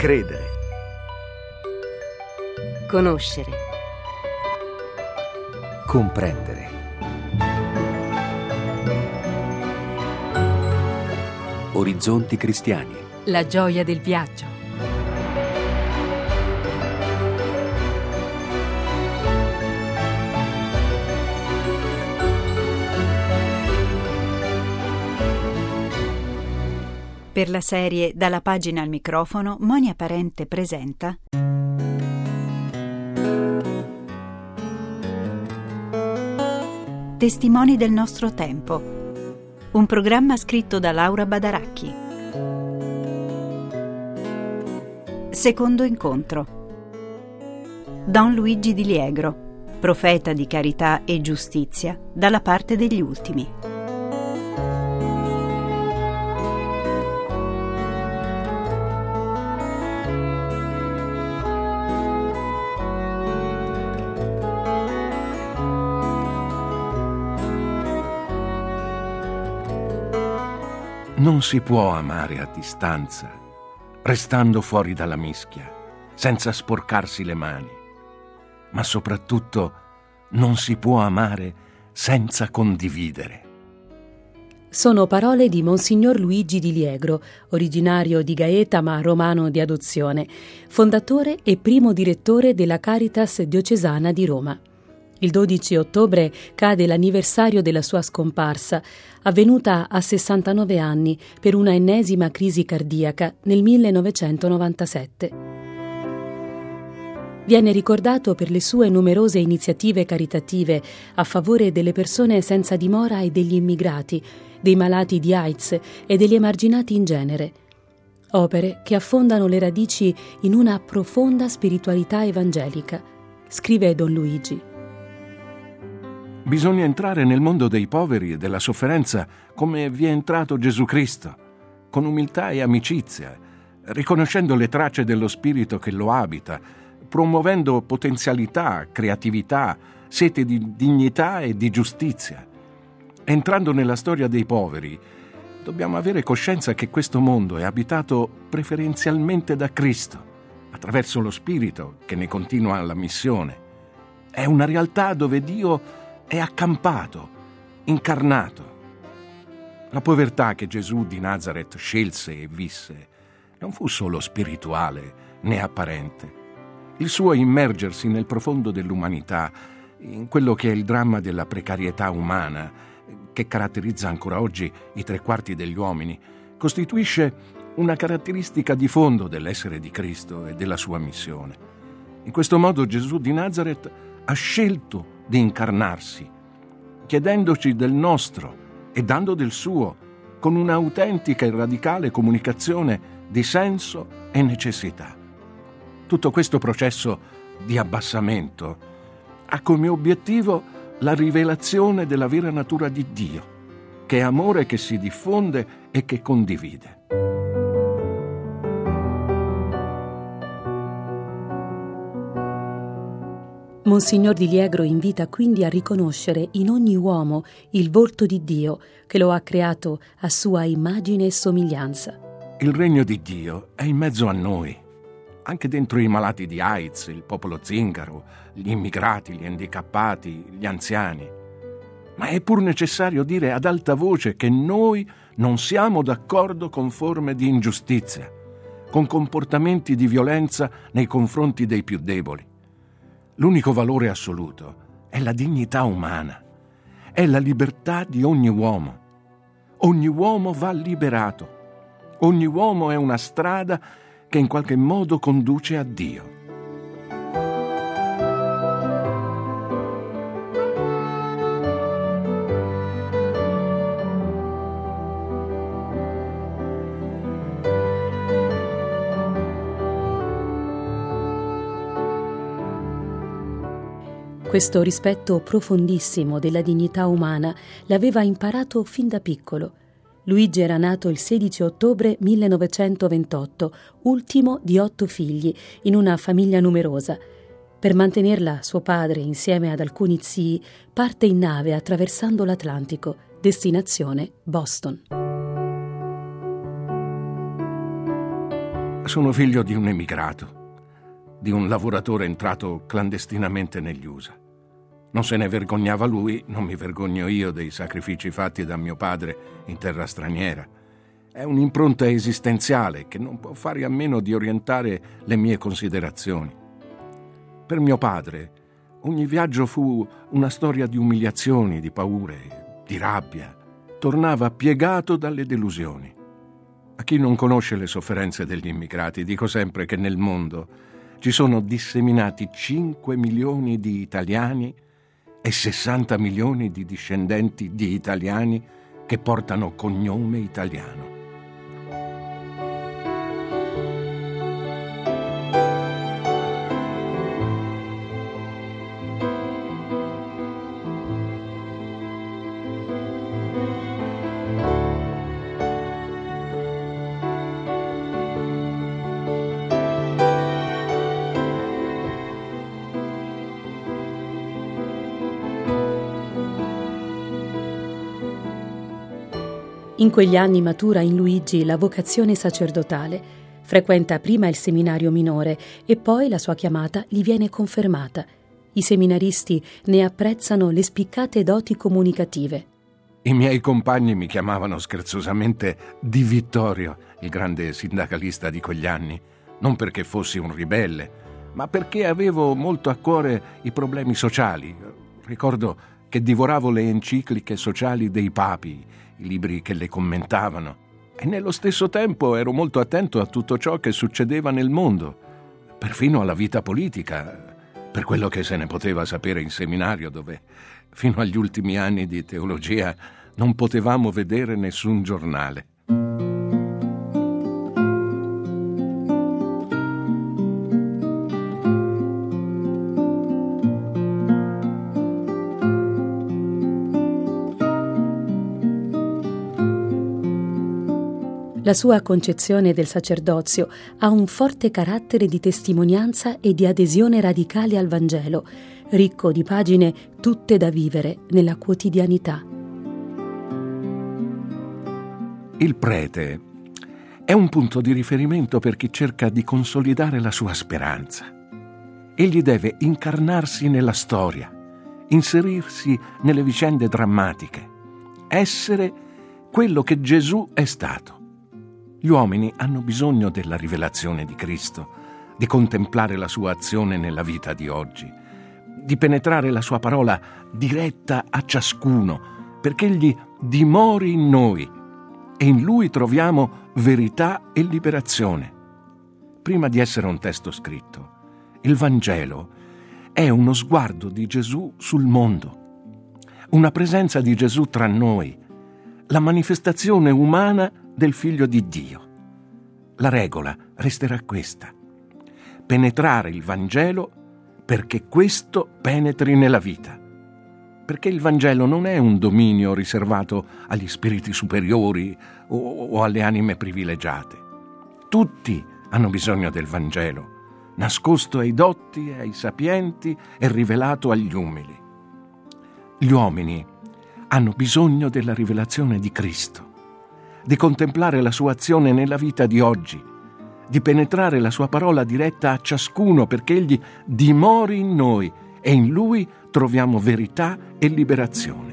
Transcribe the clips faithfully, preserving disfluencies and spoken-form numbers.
Credere. Conoscere. Comprendere. Orizzonti cristiani. La gioia del viaggio. Per la serie Dalla pagina al microfono, Monia Parente presenta Testimoni del nostro tempo, un programma scritto da Laura Badaracchi. Secondo incontro. Don Luigi Di Liegro, profeta di carità e giustizia, dalla parte degli ultimi. Non si può amare a distanza, restando fuori dalla mischia, senza sporcarsi le mani. Ma soprattutto non si può amare senza condividere. Sono parole di Monsignor Luigi Di Liegro, originario di Gaeta ma romano di adozione, fondatore e primo direttore della Caritas diocesana di Roma. Il dodici ottobre cade l'anniversario della sua scomparsa, avvenuta a sessantanove anni per una ennesima crisi cardiaca nel millenovecentonovantasette. Viene ricordato per le sue numerose iniziative caritative a favore delle persone senza dimora e degli immigrati, dei malati di AIDS e degli emarginati in genere. Opere che affondano le radici in una profonda spiritualità evangelica, scrive Don Luigi. Bisogna entrare nel mondo dei poveri e della sofferenza come vi è entrato Gesù Cristo, con umiltà e amicizia, riconoscendo le tracce dello spirito che lo abita, promuovendo potenzialità, creatività, sete di dignità e di giustizia. Entrando nella storia dei poveri, dobbiamo avere coscienza che questo mondo è abitato preferenzialmente da Cristo, attraverso lo spirito che ne continua la missione. È una realtà dove Dio è accampato, incarnato. La povertà che Gesù di Nazaret scelse e visse non fu solo spirituale né apparente. Il suo immergersi nel profondo dell'umanità, in quello che è il dramma della precarietà umana, che caratterizza ancora oggi i tre quarti degli uomini, costituisce una caratteristica di fondo dell'essere di Cristo e della sua missione. In questo modo Gesù di Nazaret ha scelto di incarnarsi, chiedendoci del nostro e dando del suo, con un'autentica e radicale comunicazione di senso e necessità. Tutto questo processo di abbassamento ha come obiettivo la rivelazione della vera natura di Dio, che è amore che si diffonde e che condivide. Monsignor Di Liegro invita quindi a riconoscere in ogni uomo il volto di Dio che lo ha creato a sua immagine e somiglianza. Il regno di Dio è in mezzo a noi, anche dentro i malati di AIDS, il popolo zingaro, gli immigrati, gli handicappati, gli anziani. Ma è pur necessario dire ad alta voce che noi non siamo d'accordo con forme di ingiustizia, con comportamenti di violenza nei confronti dei più deboli. L'unico valore assoluto è la dignità umana, è la libertà di ogni uomo. Ogni uomo va liberato. Ogni uomo è una strada che in qualche modo conduce a Dio. Questo rispetto profondissimo della dignità umana l'aveva imparato fin da piccolo. Luigi era nato il sedici ottobre millenovecentoventotto, ultimo di otto figli, in una famiglia numerosa. Per mantenerla, suo padre, insieme ad alcuni zii, parte in nave attraversando l'Atlantico, destinazione Boston. Sono figlio di un emigrato, di un lavoratore entrato clandestinamente negli U S A. Non se ne vergognava lui, non mi vergogno io dei sacrifici fatti da mio padre in terra straniera. È un'impronta esistenziale che non può fare a meno di orientare le mie considerazioni. Per mio padre, ogni viaggio fu una storia di umiliazioni, di paure, di rabbia. Tornava piegato dalle delusioni. A chi non conosce le sofferenze degli immigrati, dico sempre che nel mondo ci sono disseminati cinque milioni di italiani e sessanta milioni di discendenti di italiani che portano cognome italiano. In quegli anni matura in Luigi la vocazione sacerdotale. Frequenta prima il seminario minore e poi la sua chiamata gli viene confermata. I seminaristi ne apprezzano le spiccate doti comunicative. I miei compagni mi chiamavano scherzosamente Di Vittorio, il grande sindacalista di quegli anni, non perché fossi un ribelle, ma perché avevo molto a cuore i problemi sociali. Ricordo che divoravo le encicliche sociali dei papi, i libri che le commentavano, e nello stesso tempo ero molto attento a tutto ciò che succedeva nel mondo, perfino alla vita politica, per quello che se ne poteva sapere in seminario, dove fino agli ultimi anni di teologia non potevamo vedere nessun giornale. La sua concezione del sacerdozio ha un forte carattere di testimonianza e di adesione radicale al Vangelo, ricco di pagine tutte da vivere nella quotidianità. Il prete è un punto di riferimento per chi cerca di consolidare la sua speranza. Egli deve incarnarsi nella storia, inserirsi nelle vicende drammatiche, essere quello che Gesù è stato. Gli uomini hanno bisogno della rivelazione di Cristo, di contemplare la sua azione nella vita di oggi, di penetrare la sua parola diretta a ciascuno, perché egli dimori in noi e in lui troviamo verità e liberazione. Prima di essere un testo scritto, il Vangelo è uno sguardo di Gesù sul mondo, una presenza di Gesù tra noi, la manifestazione umana del Figlio di Dio. La regola resterà questa: penetrare il Vangelo perché questo penetri nella vita. Perché il Vangelo non è un dominio riservato agli spiriti superiori o, o alle anime privilegiate. Tutti hanno bisogno del Vangelo, nascosto ai dotti e ai sapienti e rivelato agli umili. Gli uomini hanno bisogno della rivelazione di Cristo, di contemplare la sua azione nella vita di oggi, di penetrare la sua parola diretta a ciascuno perché egli dimori in noi e in lui troviamo verità e liberazione.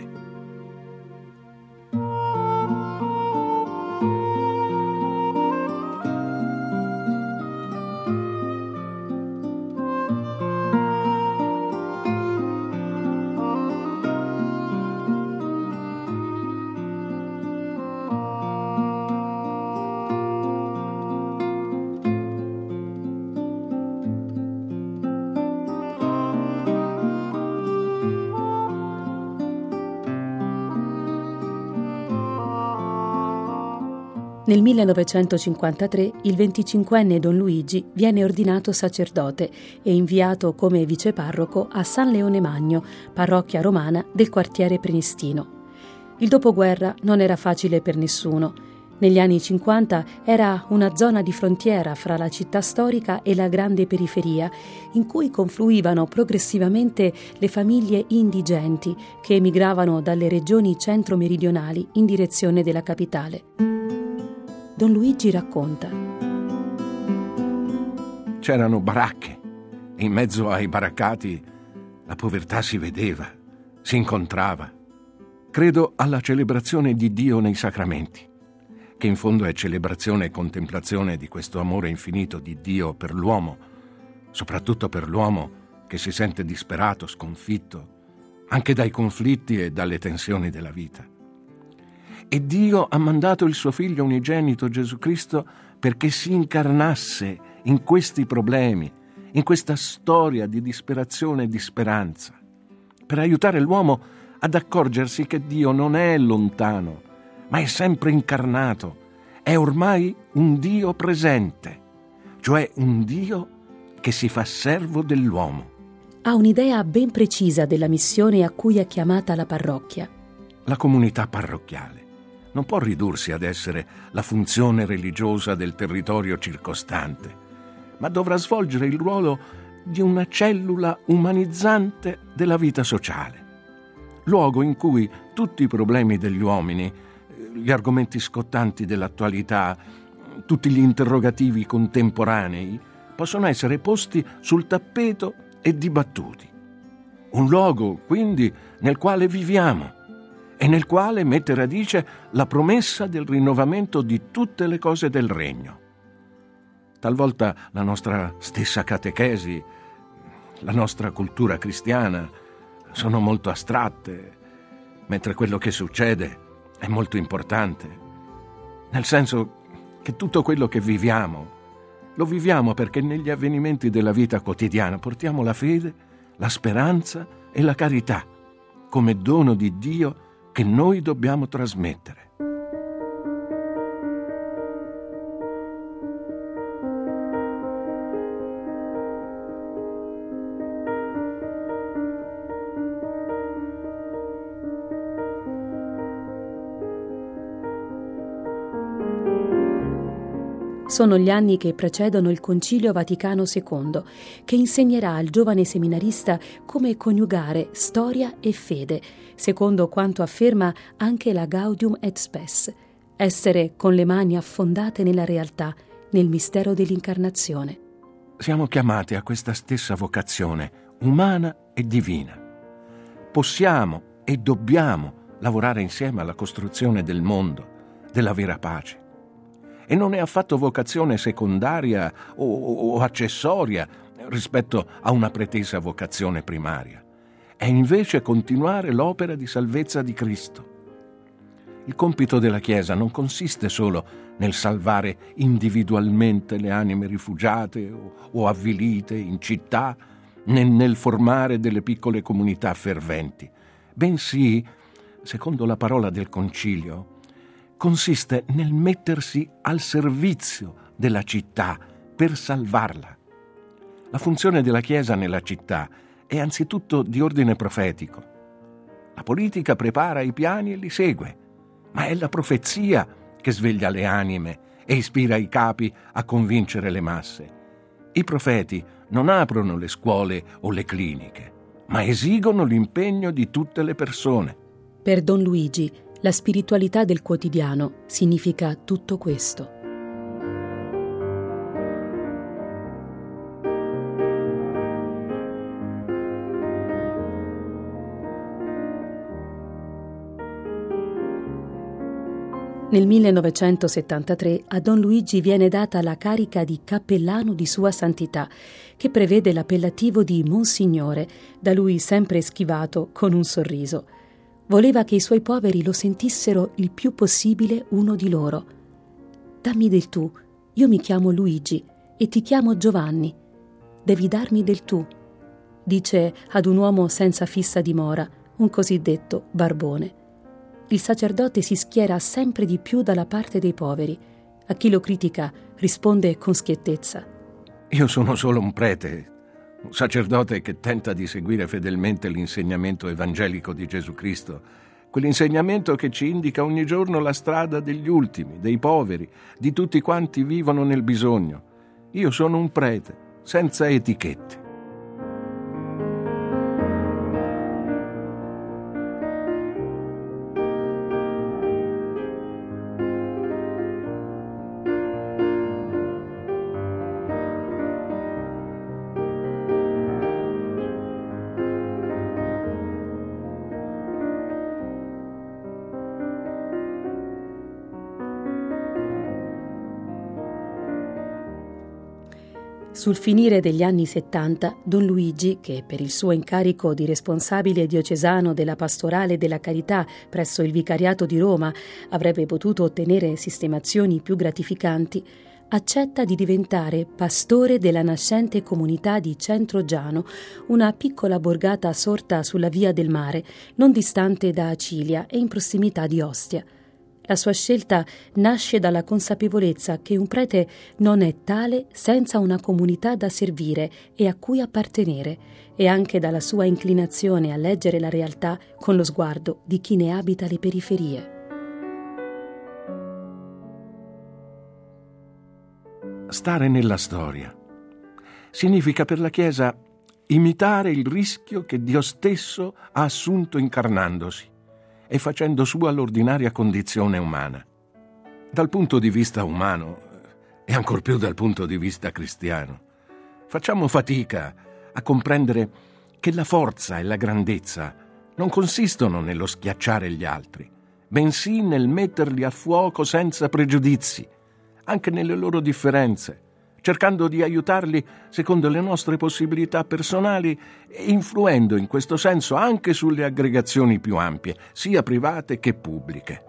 Nel millenovecentocinquantatré il venticinquenne Don Luigi viene ordinato sacerdote e inviato come viceparroco a San Leone Magno, parrocchia romana del quartiere Prenestino. Il dopoguerra non era facile per nessuno. Negli anni cinquanta era una zona di frontiera fra la città storica e la grande periferia, in cui confluivano progressivamente le famiglie indigenti che emigravano dalle regioni centro-meridionali in direzione della capitale. Don Luigi racconta: c'erano baracche e in mezzo ai baraccati la povertà si vedeva, si incontrava. Credo alla celebrazione di Dio nei sacramenti, che in fondo è celebrazione e contemplazione di questo amore infinito di Dio per l'uomo, soprattutto per l'uomo che si sente disperato, sconfitto, anche dai conflitti e dalle tensioni della vita. E Dio ha mandato il suo Figlio unigenito Gesù Cristo perché si incarnasse in questi problemi, in questa storia di disperazione e di speranza, per aiutare l'uomo ad accorgersi che Dio non è lontano, ma è sempre incarnato, è ormai un Dio presente, cioè un Dio che si fa servo dell'uomo. Ha un'idea ben precisa della missione a cui è chiamata la parrocchia. La comunità parrocchiale non può ridursi ad essere la funzione religiosa del territorio circostante, ma dovrà svolgere il ruolo di una cellula umanizzante della vita sociale, luogo in cui tutti i problemi degli uomini, gli argomenti scottanti dell'attualità, tutti gli interrogativi contemporanei possono essere posti sul tappeto e dibattuti. Un luogo, quindi, nel quale viviamo e nel quale mette radice la promessa del rinnovamento di tutte le cose del regno. Talvolta la nostra stessa catechesi, la nostra cultura cristiana sono molto astratte, mentre quello che succede è molto importante, nel senso che tutto quello che viviamo lo viviamo perché negli avvenimenti della vita quotidiana portiamo la fede, la speranza e la carità come dono di Dio che noi dobbiamo trasmettere. Sono gli anni che precedono il Concilio Vaticano secondo, che insegnerà al giovane seminarista come coniugare storia e fede, secondo quanto afferma anche la Gaudium et Spes, essere con le mani affondate nella realtà, nel mistero dell'incarnazione. Siamo chiamati a questa stessa vocazione, umana e divina. Possiamo e dobbiamo lavorare insieme alla costruzione del mondo, della vera pace. E non è affatto vocazione secondaria o, o accessoria rispetto a una pretesa vocazione primaria. È invece continuare l'opera di salvezza di Cristo. Il compito della Chiesa non consiste solo nel salvare individualmente le anime rifugiate o, o avvilite in città, né nel formare delle piccole comunità ferventi, bensì, secondo la parola del Concilio, consiste nel mettersi al servizio della città per salvarla. La funzione della Chiesa nella città è anzitutto di ordine profetico. La politica prepara i piani e li segue, ma è la profezia che sveglia le anime e ispira i capi a convincere le masse. I profeti non aprono le scuole o le cliniche, ma esigono l'impegno di tutte le persone. Per Don Luigi, la spiritualità del quotidiano significa tutto questo. Nel millenovecentosettantatré a Don Luigi viene data la carica di cappellano di Sua Santità, che prevede l'appellativo di Monsignore, da lui sempre schivato con un sorriso. Voleva che i suoi poveri lo sentissero il più possibile uno di loro. Dammi del tu, io mi chiamo Luigi e ti chiamo Giovanni. Devi darmi del tu, dice ad un uomo senza fissa dimora, un cosiddetto barbone. Il sacerdote si schiera sempre di più dalla parte dei poveri. A chi lo critica risponde con schiettezza: Io sono solo un prete, un sacerdote che tenta di seguire fedelmente l'insegnamento evangelico di Gesù Cristo, quell'insegnamento che ci indica ogni giorno la strada degli ultimi, dei poveri, di tutti quanti vivono nel bisogno. Io sono un prete, senza etichette. Sul finire degli anni settanta, Don Luigi, che per il suo incarico di responsabile diocesano della Pastorale della Carità presso il Vicariato di Roma avrebbe potuto ottenere sistemazioni più gratificanti, accetta di diventare pastore della nascente comunità di Centroggiano, una piccola borgata sorta sulla via del mare, non distante da Acilia e in prossimità di Ostia. La sua scelta nasce dalla consapevolezza che un prete non è tale senza una comunità da servire e a cui appartenere, e anche dalla sua inclinazione a leggere la realtà con lo sguardo di chi ne abita le periferie. Stare nella storia significa per la Chiesa imitare il rischio che Dio stesso ha assunto incarnandosi e facendo sua l'ordinaria condizione umana. Dal punto di vista umano, e ancor più dal punto di vista cristiano, facciamo fatica a comprendere che la forza e la grandezza non consistono nello schiacciare gli altri, bensì nel metterli a fuoco senza pregiudizi, anche nelle loro differenze, cercando di aiutarli secondo le nostre possibilità personali e influendo in questo senso anche sulle aggregazioni più ampie, sia private che pubbliche.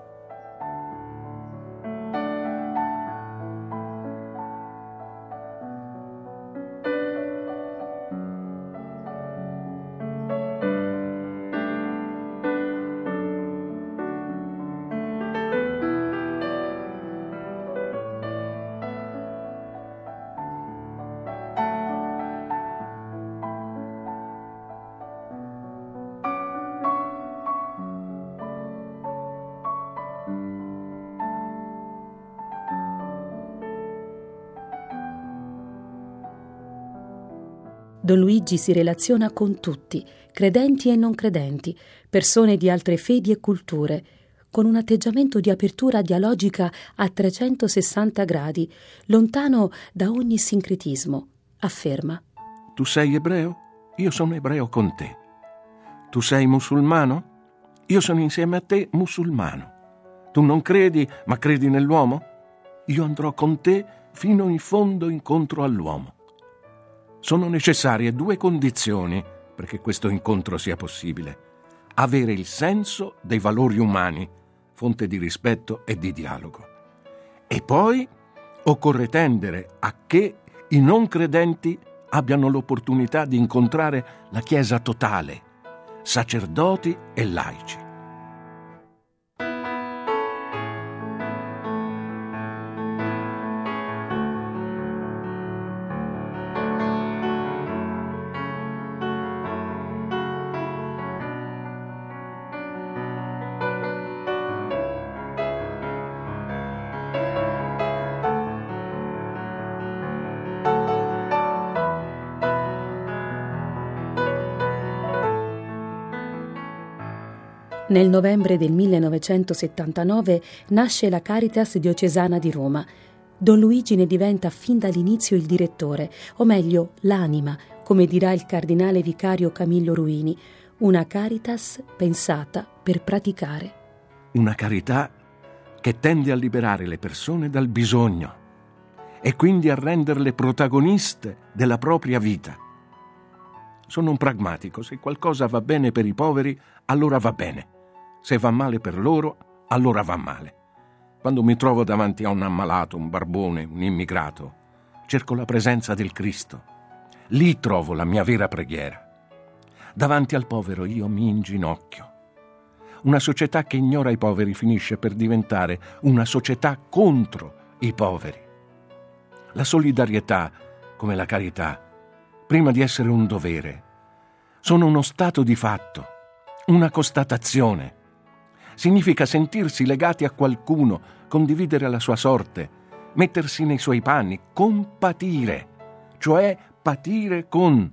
Don Luigi si relaziona con tutti, credenti e non credenti, persone di altre fedi e culture, con un atteggiamento di apertura dialogica a trecentosessanta gradi, lontano da ogni sincretismo. Afferma: Tu sei ebreo? Io sono ebreo con te. Tu sei musulmano? Io sono insieme a te musulmano. Tu non credi, ma credi nell'uomo? Io andrò con te fino in fondo incontro all'uomo. Sono necessarie due condizioni perché questo incontro sia possibile: avere il senso dei valori umani, fonte di rispetto e di dialogo, e poi occorre tendere a che i non credenti abbiano l'opportunità di incontrare la Chiesa totale, sacerdoti e laici. Nel novembre del millenovecentosettantanove nasce la Caritas diocesana di Roma. Don Luigi ne diventa fin dall'inizio il direttore, o meglio l'anima, come dirà il cardinale vicario Camillo Ruini, una Caritas pensata per praticare. Una carità che tende a liberare le persone dal bisogno e quindi a renderle protagoniste della propria vita. Sono un pragmatico: se qualcosa va bene per i poveri, allora va bene. Se va male per loro, allora va male. Quando mi trovo davanti a un ammalato, un barbone, un immigrato, cerco la presenza del Cristo. Lì trovo la mia vera preghiera. Davanti al povero io mi inginocchio. Una società che ignora i poveri finisce per diventare una società contro i poveri. La solidarietà, come la carità, prima di essere un dovere, sono uno stato di fatto, una constatazione. Significa sentirsi legati a qualcuno, condividere la sua sorte, mettersi nei suoi panni, compatire, cioè patire con.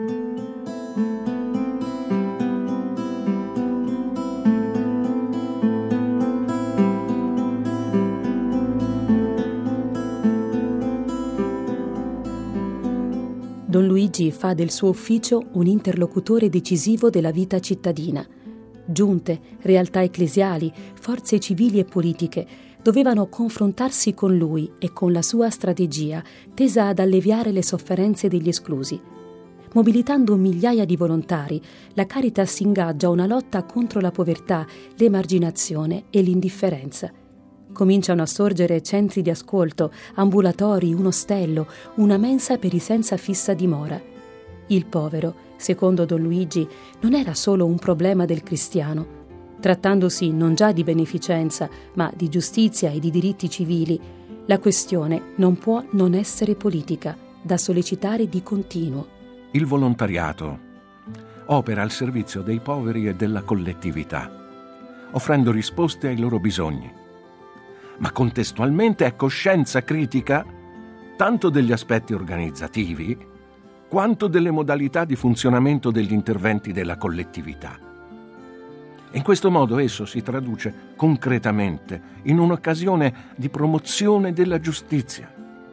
Don Luigi fa del suo ufficio un interlocutore decisivo della vita cittadina. Giunte, realtà ecclesiali, forze civili e politiche, dovevano confrontarsi con lui e con la sua strategia tesa ad alleviare le sofferenze degli esclusi. Mobilitando migliaia di volontari, la Caritas si ingaggia a una lotta contro la povertà, l'emarginazione e l'indifferenza. Cominciano a sorgere centri di ascolto, ambulatori, un ostello, una mensa per i senza fissa dimora. Il povero, secondo Don Luigi, non era solo un problema del cristiano. Trattandosi non già di beneficenza, ma di giustizia e di diritti civili, la questione non può non essere politica, da sollecitare di continuo. Il volontariato opera al servizio dei poveri e della collettività, offrendo risposte ai loro bisogni, ma contestualmente è coscienza critica tanto degli aspetti organizzativi quanto delle modalità di funzionamento degli interventi della collettività. In questo modo esso si traduce concretamente in un'occasione di promozione della giustizia,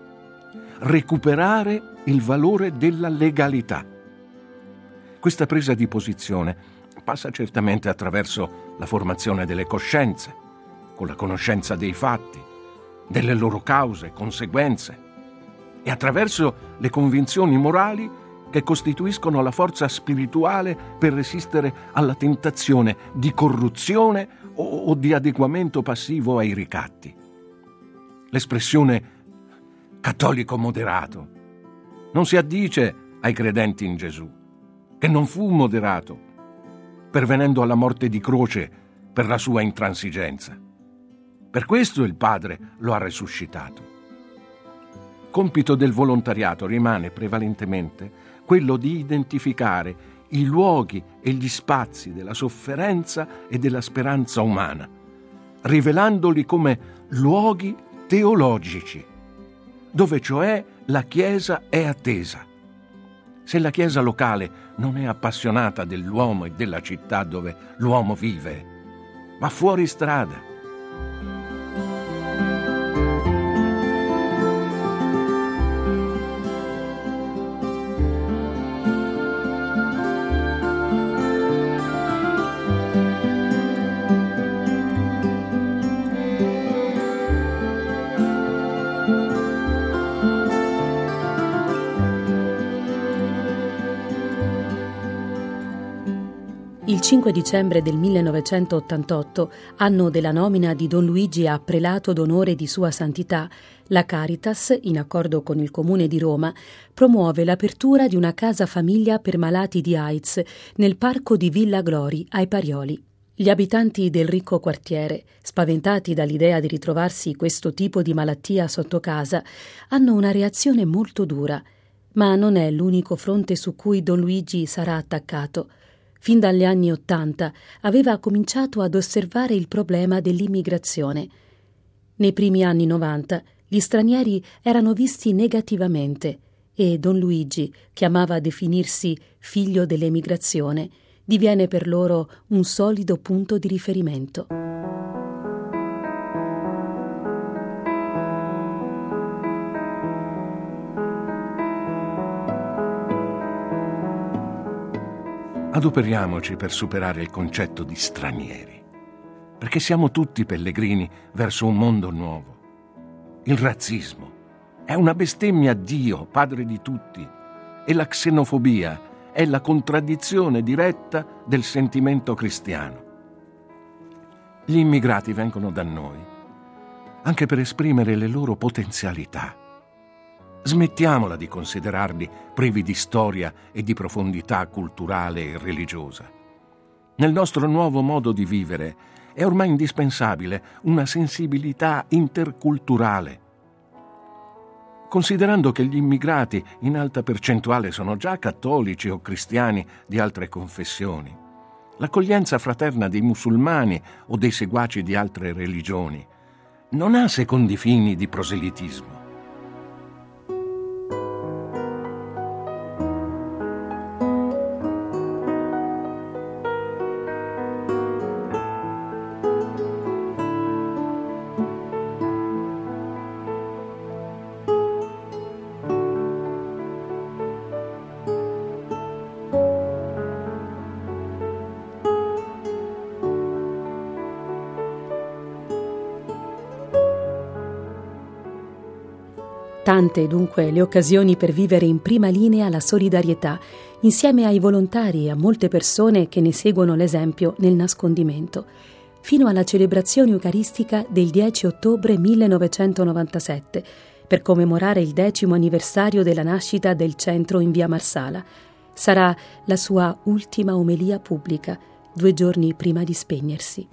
recuperare il valore della legalità. Questa presa di posizione passa certamente attraverso la formazione delle coscienze, con la conoscenza dei fatti, delle loro cause, conseguenze, e attraverso le convinzioni morali che costituiscono la forza spirituale per resistere alla tentazione di corruzione o, o di adeguamento passivo ai ricatti. L'espressione cattolico moderato non si addice ai credenti in Gesù, che non fu moderato, pervenendo alla morte di croce per la sua intransigenza. Per questo il Padre lo ha resuscitato. Compito del volontariato rimane prevalentemente quello di identificare i luoghi e gli spazi della sofferenza e della speranza umana, rivelandoli come luoghi teologici, dove cioè la Chiesa è attesa. Se la Chiesa locale non è appassionata dell'uomo e della città dove l'uomo vive, va fuori strada. Il cinque dicembre del millenovecentottantotto, anno della nomina di Don Luigi a prelato d'onore di Sua Santità, la Caritas, in accordo con il Comune di Roma, promuove l'apertura di una casa famiglia per malati di AIDS nel parco di Villa Glori, ai Parioli. Gli abitanti del ricco quartiere, spaventati dall'idea di ritrovarsi questo tipo di malattia sotto casa, hanno una reazione molto dura, ma non è l'unico fronte su cui Don Luigi sarà attaccato. Fin dagli anni Ottanta aveva cominciato ad osservare il problema dell'immigrazione. Nei primi anni Novanta gli stranieri erano visti negativamente e Don Luigi, che amava definirsi figlio dell'emigrazione, diviene per loro un solido punto di riferimento. Adoperiamoci per superare il concetto di stranieri, perché siamo tutti pellegrini verso un mondo nuovo. Il razzismo è una bestemmia a Dio, padre di tutti, e la xenofobia è la contraddizione diretta del sentimento cristiano. Gli immigrati vengono da noi anche per esprimere le loro potenzialità. Smettiamola di considerarli privi di storia e di profondità culturale e religiosa. Nel nostro nuovo modo di vivere è ormai indispensabile una sensibilità interculturale. Considerando che gli immigrati in alta percentuale sono già cattolici o cristiani di altre confessioni, l'accoglienza fraterna dei musulmani o dei seguaci di altre religioni non ha secondi fini di proselitismo. Tante dunque le occasioni per vivere in prima linea la solidarietà, insieme ai volontari e a molte persone che ne seguono l'esempio nel nascondimento, fino alla celebrazione eucaristica del dieci ottobre millenovecentonovantasette, per commemorare il decimo anniversario della nascita del centro in via Marsala. Sarà la sua ultima omelia pubblica, due giorni prima di spegnersi.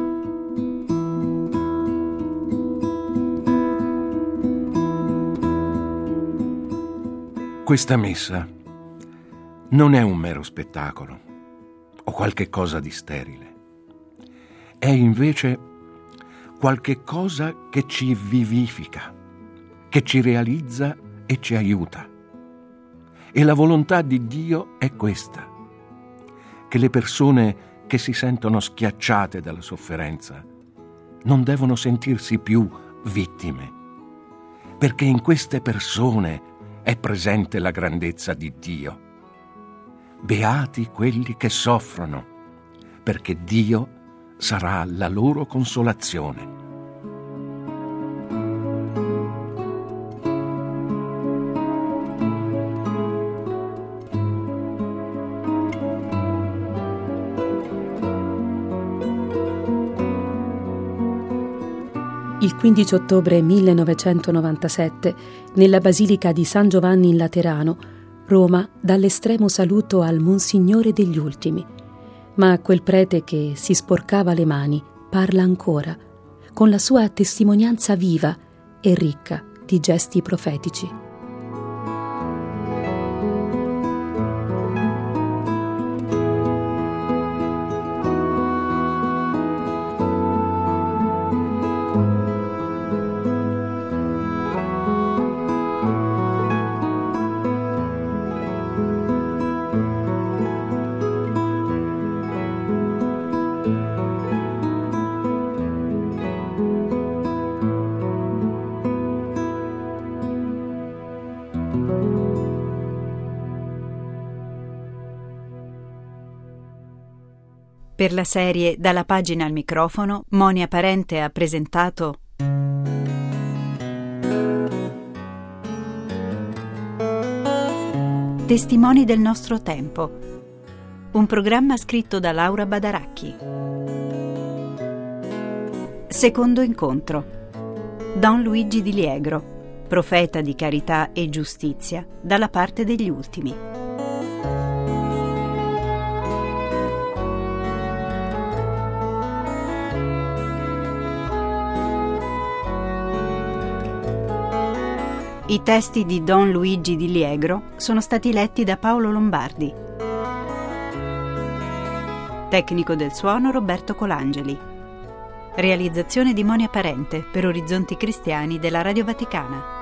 Questa messa non è un mero spettacolo o qualche cosa di sterile. È invece qualche cosa che ci vivifica, che ci realizza e ci aiuta. E la volontà di Dio è questa: che le persone che si sentono schiacciate dalla sofferenza non devono sentirsi più vittime, perché in queste persone è presente la grandezza di Dio. Beati quelli che soffrono, perché Dio sarà la loro consolazione. Il quindici ottobre millenovecentonovantasette, nella Basilica di San Giovanni in Laterano, Roma dà l'estremo saluto al Monsignore degli ultimi. Ma quel prete che si sporcava le mani parla ancora, con la sua testimonianza viva e ricca di gesti profetici. Per la serie Dalla pagina al microfono, Monia Parente ha presentato Testimoni del nostro tempo, un programma scritto da Laura Badaracchi. Secondo incontro, Don Luigi Di Liegro, profeta di carità e giustizia, dalla parte degli ultimi. I testi di Don Luigi Di Liegro sono stati letti da Paolo Lombardi. Tecnico del suono Roberto Colangeli. Realizzazione di Monia Parente per Orizzonti Cristiani della Radio Vaticana.